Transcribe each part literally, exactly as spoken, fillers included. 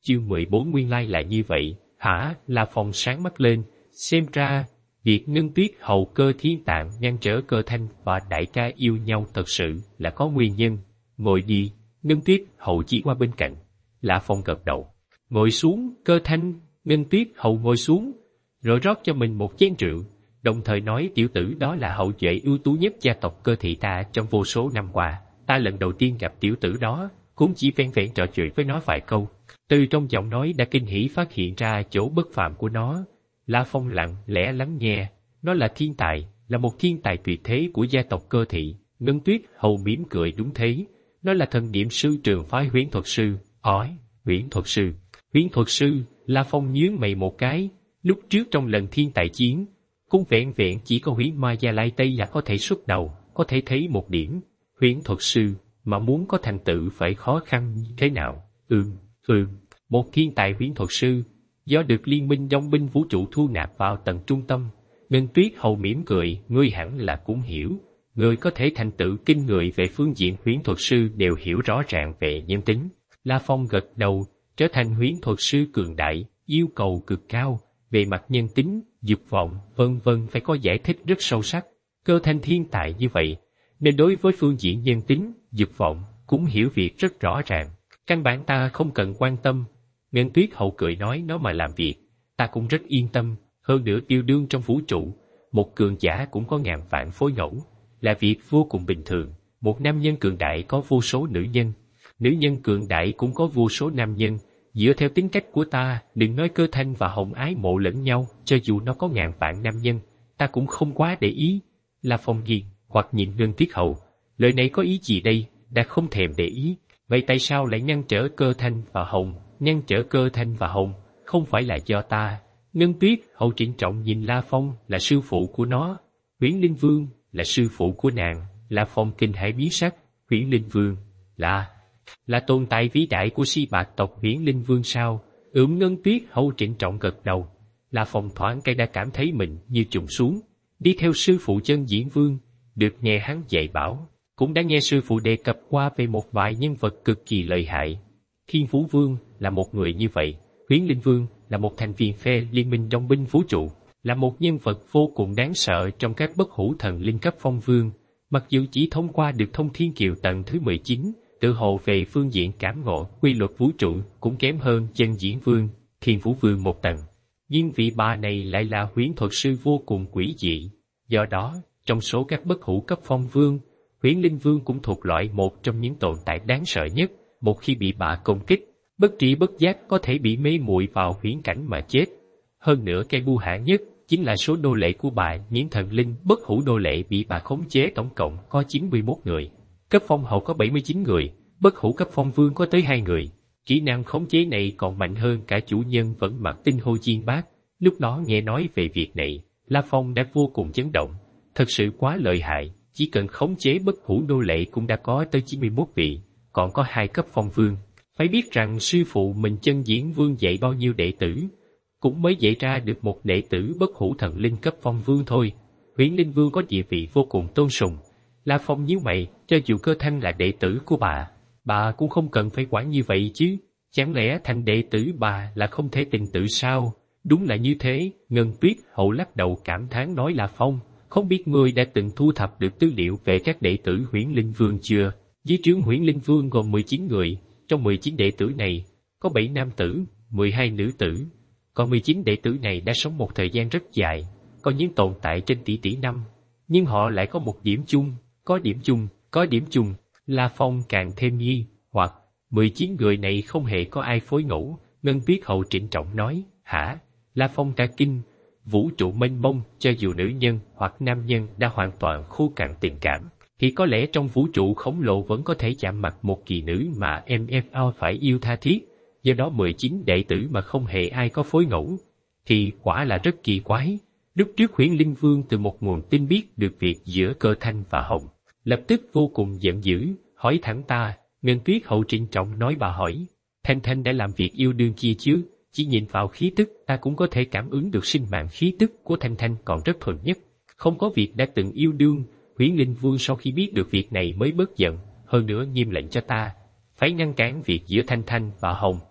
Chương mười bốn nguyên lai là như vậy, hả? La Phong sáng mắt lên, xem ra, việc Ngân Tuyết hầu Cơ Thiên Tạng ngăn trở Cơ Thanh và đại ca yêu nhau thật sự là có nguyên nhân. Ngồi đi, Ngân Tuyết hầu chỉ qua bên cạnh. La Phong gật đầu. Ngồi xuống, Cơ Thanh, Ngân Tuyết hầu ngồi xuống, rồi rót cho mình một chén rượu, đồng thời nói tiểu tử đó là hậu duệ ưu tú nhất gia tộc Cơ thị ta trong vô số năm qua. Ta lần đầu tiên gặp tiểu tử đó, cũng chỉ ven vẹn trò chuyện với nó vài câu. Từ trong giọng nói đã kinh hỉ phát hiện ra chỗ bất phàm của nó. La Phong lặng lẽ lắng nghe. Nó là thiên tài, là một thiên tài tuyệt thế của gia tộc Cơ thị. Ngân Tuyết hầu mỉm cười. Đúng thế, nó là thần niệm sư trường phái huyễn thuật sư. Ói, huyễn thuật sư, huyễn thuật sư. La Phong nhướng mày một cái. Lúc trước trong lần thiên tài chiến, cũng vẹn vẹn chỉ có huyễn ma Gia Lai Tây là có thể xuất đầu, có thể thấy một điểm. Huyễn thuật sư, mà muốn có thành tựu phải khó khăn như thế nào? Ừm, ừm, một thiên tài huyễn thuật sư, do được Liên minh dòng binh vũ trụ thu nạp vào tầng trung tâm. Ngân Tuyết hầu mỉm cười, ngươi hẳn là cũng hiểu. Người có thể thành tựu kinh người về phương diện huyễn thuật sư đều hiểu rõ ràng về nhân tính. La Phong gật đầu, trở thành huyễn thuật sư cường đại, yêu cầu cực cao, về mặt nhân tính, dục vọng, vân vân phải có giải thích rất sâu sắc. Cơ Thanh thiên tài như vậy, nên đối với phương diện nhân tính, dục vọng, cũng hiểu việc rất rõ ràng. Căn bản ta không cần quan tâm. Ngân Tuyết hậu cười nói nó mà làm việc, ta cũng rất yên tâm. Hơn nữa yêu đương trong vũ trụ, một cường giả cũng có ngàn vạn phối ngẫu, là việc vô cùng bình thường. Một nam nhân cường đại có vô số nữ nhân, nữ nhân cường đại cũng có vô số nam nhân. Dựa theo tính cách của ta, đừng nói Cơ Thanh và Hồng ái mộ lẫn nhau, cho dù nó có ngàn vạn nam nhân, ta cũng không quá để ý. La Phong nghiêng hoặc nhìn Ngân Tuyết hậu, lời này có ý gì đây? Đã không thèm để ý, vậy tại sao lại ngăn trở Cơ Thanh và Hồng? Ngăn trở Cơ Thanh và Hồng, không phải là do ta. Ngân Tuyết hậu trịnh trọng nhìn La Phong, là sư phụ của nó. Huyễn Linh Vương là sư phụ của nàng. La Phong kinh hãi biến sắc. Huyễn Linh Vương là là tồn tại vĩ đại của Si Bạc tộc Huyễn Linh Vương sao? Ưm. Ngân Tuyết hậu trịnh trọng gật đầu. La Phong thoáng cái đã cảm thấy mình như trùng xuống. Đi theo sư phụ Chân Diễn Vương, được nghe hắn dạy bảo, cũng đã nghe sư phụ đề cập qua về một vài nhân vật cực kỳ lợi hại. Thiên Vũ Vương là một người như vậy. Huyễn Linh Vương là một thành viên phe liên minh dòng binh vũ trụ, là một nhân vật vô cùng đáng sợ trong các bất hủ thần linh cấp phong vương. Mặc dù chỉ thông qua được thông thiên kiều tầng thứ mười chín, tự hồ về phương diện cảm ngộ quy luật vũ trụ cũng kém hơn Chân Diễn Vương, Thiên Vũ Vương một tầng. Nhưng vị bà này lại là huyễn thuật sư vô cùng quỷ dị. Do đó, trong số các bất hủ cấp phong vương, Huyễn Linh Vương cũng thuộc loại một trong những tồn tại đáng sợ nhất. Một khi bị bà công kích, bất tri bất giác có thể bị mê muội vào huyễn cảnh mà chết. Hơn nữa cái bu hãn nhất chính là số nô lệ của bà. Những thần linh bất hủ nô lệ bị bà khống chế tổng cộng có chín mươi mốt người. Cấp phong hậu có bảy mươi chín người, bất hủ cấp phong vương có tới hai người. Kỹ năng khống chế này còn mạnh hơn cả chủ nhân vẫn mặc tinh hô chiên bát. Lúc đó nghe nói về việc này, La Phong đã vô cùng chấn động. Thật sự quá lợi hại, chỉ cần khống chế bất hủ nô lệ cũng đã có tới chín mươi mốt vị, còn có hai cấp phong vương. Phải biết rằng sư phụ mình Chân Diễn Vương dạy bao nhiêu đệ tử, cũng mới dạy ra được một đệ tử bất hủ thần linh cấp phong vương thôi. Huyễn Linh Vương có địa vị vô cùng tôn sùng. La Phong nhíu mày, cho dù Cơ Thanh là đệ tử của bà, bà cũng không cần phải quản như vậy chứ. Chẳng lẽ thành đệ tử bà là không thể tình tự sao? Đúng là như thế. Ngân Tuyết hậu lắc đầu cảm thán nói La Phong, không biết ngươi đã từng thu thập được tư liệu về các đệ tử Huyễn Linh Vương chưa? Dưới trướng Huyễn Linh Vương gồm mười chín người, trong mười chín đệ tử này, có bảy nam tử, mười hai nữ tử. Còn mười chín đệ tử này đã sống một thời gian rất dài, có những tồn tại trên tỷ tỷ năm. Nhưng họ lại có một điểm chung, có điểm chung, có điểm chung. La Phong càng thêm nghi hoặc, mười chín người này không hề có ai phối ngẫu. Ngân Tuyết hậu trịnh trọng nói, hả? La Phong cả kinh. Vũ trụ mênh mông, cho dù nữ nhân hoặc nam nhân đã hoàn toàn khô cạn tình cảm, thì có lẽ trong vũ trụ khổng lồ vẫn có thể chạm mặt một kỳ nữ mà em ép o phải yêu tha thiết. Do đó mười chín đệ tử mà không hề ai có phối ngẫu, thì quả là rất kỳ quái. Lúc trước Huyễn Linh Vương từ một nguồn tin biết được việc giữa Cơ Thanh và Hồng, lập tức vô cùng giận dữ, hỏi thẳng ta. Ngân Tuyết hậu trịnh trọng nói bà hỏi, Thanh Thanh đã làm việc yêu đương kia chứ? Chỉ nhìn vào khí tức, ta cũng có thể cảm ứng được sinh mạng khí tức của Thanh Thanh còn rất thuần nhất, không có việc đã từng yêu đương. Huyễn Linh Vương sau khi biết được việc này mới bớt giận, hơn nữa nghiêm lệnh cho ta phải ngăn cản việc giữa Thanh Thanh và Hồng.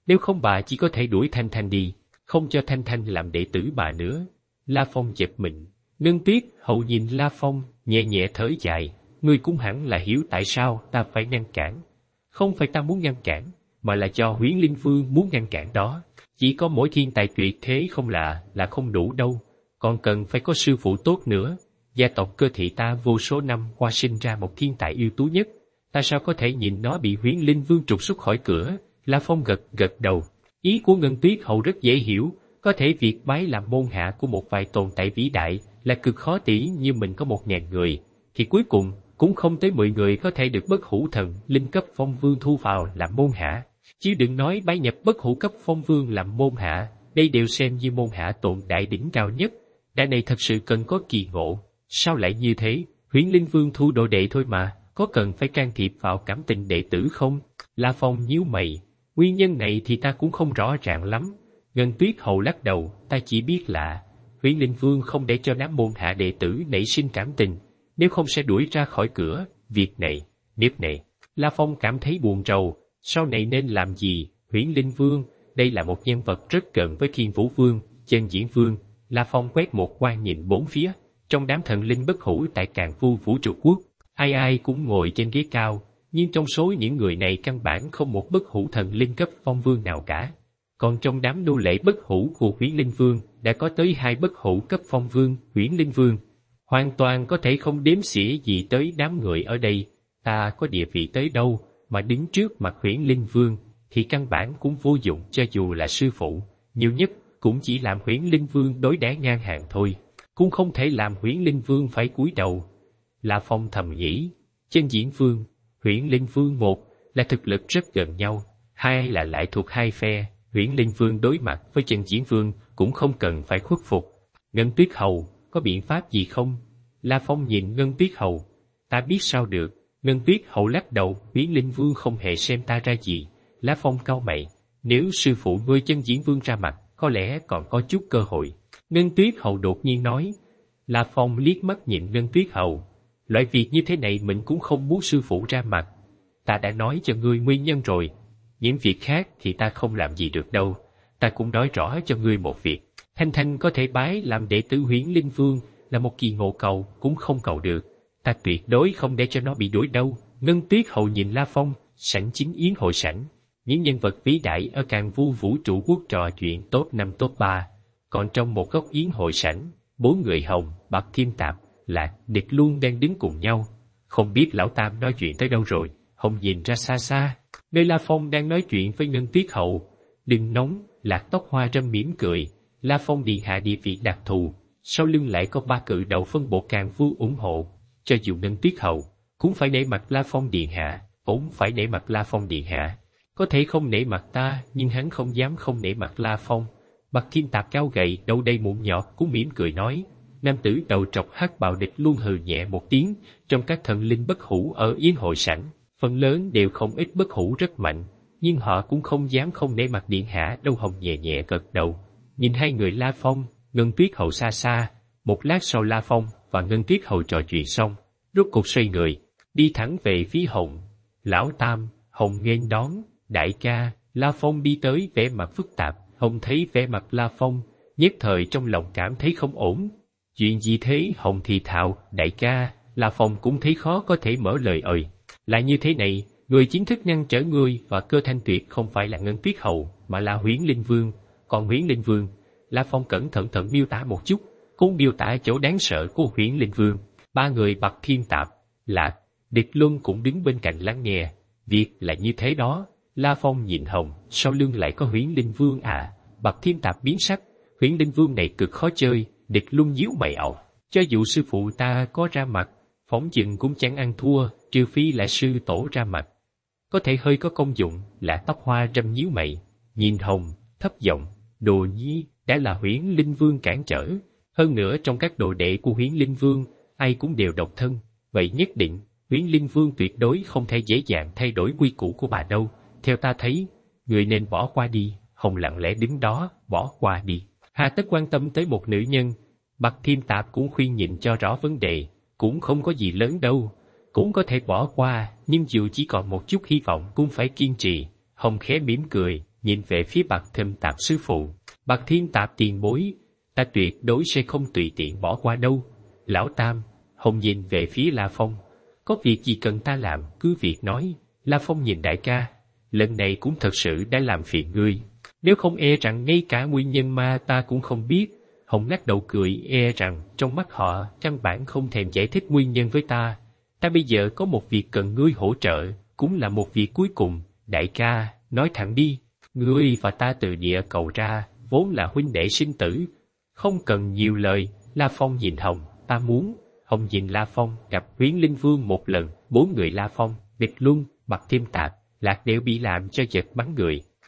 nếu không bà chỉ có thể đuổi Thanh Thanh đi, không cho Thanh Thanh làm đệ tử bà nữa. La Phong giật mình, Ngân Tuyết Hậu nhìn La Phong, nhẹ nhẹ thở dài, ngươi cũng hẳn là hiểu tại sao ta phải ngăn cản. Không phải ta muốn ngăn cản, mà là cho Huyễn Linh Vương muốn ngăn cản đó. Chỉ có mỗi thiên tài tuyệt thế không là, là không đủ đâu, còn cần phải có sư phụ tốt nữa. Gia tộc Cơ Thị ta vô số năm qua sinh ra một thiên tài ưu tú nhất, ta sao có thể nhìn nó bị Huyễn Linh Vương trục xuất khỏi cửa. La Phong gật gật đầu, ý của Ngân Tuyết Hậu rất dễ hiểu, có thể việc bái làm môn hạ của một vài tồn tại vĩ đại là cực khó tỉ như mình có một ngàn người, thì cuối cùng cũng không tới mười người có thể được bất hủ thần linh cấp phong vương thu vào làm môn hạ. Chứ đừng nói bái nhập bất hủ cấp phong vương làm môn hạ, đây đều xem như môn hạ tồn đại đỉnh cao nhất. Đại này thật sự cần có kỳ ngộ. Sao lại như thế? Huyễn Linh Vương thu đồ đệ thôi mà, có cần phải can thiệp vào cảm tình đệ tử không? La Phong nhíu mày, nguyên nhân này thì ta cũng không rõ ràng lắm. Ngân Tuyết Hậu lắc đầu, ta chỉ biết là Huyễn Linh Vương không để cho đám môn hạ đệ tử nảy sinh cảm tình, nếu không sẽ đuổi ra khỏi cửa. Việc này, nếp này, La Phong cảm thấy buồn rầu, sau này nên làm gì? Huyễn Linh Vương, đây là một nhân vật rất gần với Thiên Vũ Vương, Chân Diễn Vương. La Phong quét một quan nhìn bốn phía, trong đám thần linh bất hủ tại Càn Vu Vũ Trụ Quốc, ai ai cũng ngồi trên ghế cao, nhưng trong số những người này căn bản không một bất hủ thần linh cấp phong vương nào cả. Còn trong đám nô lệ bất hủ của Huyễn Linh Vương đã có tới hai bất hủ cấp phong vương, Huyễn Linh Vương. Hoàn toàn có thể không đếm xỉa gì tới đám người ở đây. Ta có địa vị tới đâu mà đứng trước mặt Huyễn Linh Vương thì căn bản cũng vô dụng, cho dù là sư phụ, nhiều nhất cũng chỉ làm Huyễn Linh Vương đối đãi ngang hàng thôi, cũng không thể làm Huyễn Linh Vương phải cúi đầu. La Phong thầm nghĩ, Chân Diễn Vương, Huyễn Linh Vương một là thực lực rất gần nhau, hai là lại thuộc hai phe. Huyễn Linh Vương đối mặt với Chân Diễn Vương cũng không cần phải khuất phục. Ngân Tuyết Hầu, có biện pháp gì không? La Phong nhìn Ngân Tuyết Hầu, ta biết sao được. Ngân Tuyết Hầu lắc đầu, Huyễn Linh Vương không hề xem ta ra gì. La Phong cau mày, nếu sư phụ ngươi Chân Diễn Vương ra mặt, có lẽ còn có chút cơ hội. Ngân Tuyết Hầu đột nhiên nói. La Phong liếc mắt nhìn Ngân Tuyết Hầu, loại việc như thế này mình cũng không muốn sư phụ ra mặt. Ta đã nói cho ngươi nguyên nhân rồi, những việc khác thì ta không làm gì được đâu. Ta cũng nói rõ cho ngươi một việc, Thanh Thanh có thể bái làm đệ tử Huyễn Linh Vương là một kỳ ngộ cầu cũng không cầu được. Ta tuyệt đối không để cho nó bị đuổi đâu. Ngân Tuyết Hầu nhìn La Phong, sảnh chính yến hội sảnh, những nhân vật vĩ đại ở Càn Vu Vũ Trụ Quốc trò chuyện top năm top ba, còn trong một góc yến hội sảnh, bốn người Hồng, Bạc Thiên Tạp, Lạc, Địch luôn đang đứng cùng nhau. Không biết lão tam nói chuyện tới đâu rồi. Hồng nhìn ra xa xa, nơi La Phong đang nói chuyện với Ngân Tuyết Hậu. Đừng nóng, Lạc Tóc Hoa Râm mỉm cười. La Phong điện hạ địa vị đặc thù, sau lưng lại có ba cự đầu phân bộ Càn Vu ủng hộ, cho dù Ngân Tuyết Hậu cũng phải nể mặt La Phong điện hạ, cũng phải nể mặt La Phong điện hạ. Có thể không nể mặt ta, nhưng hắn không dám không nể mặt La Phong. Bạc Thiên Tạp cao gầy, đầu đầy mụn nhọt, cũng mỉm cười nói. Nam tử đầu trọc hắc bào Địch luôn hừ nhẹ một tiếng. Trong các thần linh bất hủ ở yến hội sảnh, phần lớn đều không ít bất hủ rất mạnh, nhưng họ cũng không dám không nể mặt điện hạ. Đâu Hồng nhẹ nhẹ gật đầu, nhìn hai người La Phong, Ngân Tuyết Hậu xa xa. Một lát sau La Phong và Ngân Tuyết Hậu trò chuyện xong, rốt cục xoay người, đi thẳng về phía Hồng. Lão Tam, Hồng nghênh đón. Đại ca. La Phong đi tới vẻ mặt phức tạp. Hồng thấy vẻ mặt La Phong, nhất thời trong lòng cảm thấy không ổn. Chuyện gì thế? Hồng thì thào. Đại ca. La Phong cũng thấy khó có thể mở lời ơi. Là như thế này, người chính thức ngăn trở ngươi và Cơ Thanh Tuyệt không phải là Ngân Tuyết Hậu, mà là Huyễn Linh Vương. Còn Huyễn Linh Vương, La Phong cẩn thận thận miêu tả một chút, cũng miêu tả chỗ đáng sợ của Huyễn Linh Vương. Ba người Bạc Thiên Tạp, Lạc, Địch Luân cũng đứng bên cạnh lắng nghe. Việc là như thế đó. La Phong nhìn Hồng, sau lưng lại có Huyễn Linh Vương à? Bạc Thiên Tạp biến sắc, Huyễn Linh Vương này cực khó chơi. Địch Luân nhíu mày ảo, cho dù sư phụ ta có ra mặt, phỏng chừng cũng chẳng ăn thua, trừ phi là sư tổ ra mặt, có thể hơi có công dụng. Là Tóc Hoa Râm nhíu mày, nhìn Hồng, thấp giọng, đồ nhi, đã là Huyễn Linh Vương cản trở, hơn nữa trong các đồ đệ của Huyễn Linh Vương, ai cũng đều độc thân, vậy nhất định Huyễn Linh Vương tuyệt đối không thể dễ dàng thay đổi quy củ của bà đâu. Theo ta thấy, người nên bỏ qua đi. Hồng lặng lẽ đứng đó, bỏ qua đi. Hà tất quan tâm tới một nữ nhân. Bạc Thiên Tạp cũng khuyên nhịn cho rõ vấn đề, cũng không có gì lớn đâu, cũng có thể bỏ qua, nhưng dù chỉ còn một chút hy vọng cũng phải kiên trì. Hồng khẽ mỉm cười, nhìn về phía Bạc Thâm Tạp sư phụ. Bạc Thiên Tạp tiền bối, ta tuyệt đối sẽ không tùy tiện bỏ qua đâu. Lão Tam, Hồng nhìn về phía La Phong. Có việc gì cần ta làm, cứ việc nói. La Phong nhìn đại ca, lần này cũng thật sự đã làm phiền ngươi. Nếu không e rằng ngay cả nguyên nhân mà ta cũng không biết. Hồng lắc đầu cười, e rằng trong mắt họ căn bản không thèm giải thích nguyên nhân với ta. Ta bây giờ có một việc cần ngươi hỗ trợ, cũng là một việc cuối cùng. Đại ca, nói thẳng đi, ngươi và ta từ địa cầu ra, vốn là huynh đệ sinh tử. Không cần nhiều lời. La Phong nhìn Hồng, ta muốn. Hồng nhìn La Phong, gặp Huyễn Linh Vương một lần, bốn người La Phong, Địch Luân, Bạc Thiên Tạp, Lạc đều bị làm cho giật bắn người.